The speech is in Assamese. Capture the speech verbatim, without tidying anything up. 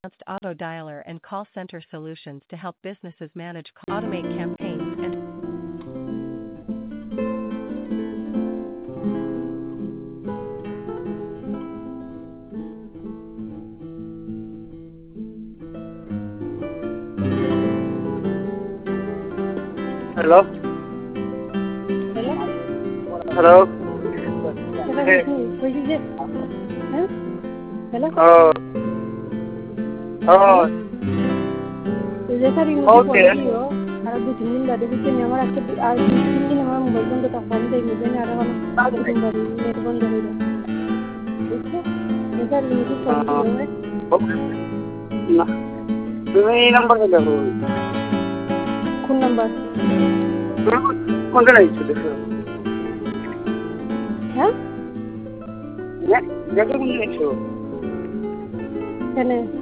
advanced auto dialer and call center solutions to help businesses manage, automate campaigns, and Hello? Hello? Hello? Hello, Hey. who is it? Huh? Hello? Oh. Oh. Rebecca ring Oh, the dear. video. I do think that we can never have to. I think in a moment we're going to talk one day. Then I don't want to do it. One day. Okay? Rebecca ring the video. না তুমি এই নাম্বারে দেখো কোন নাম্বার? কোনটা লাগছে দেখো হ্যাঁ দেখো কোন লাগছো কেন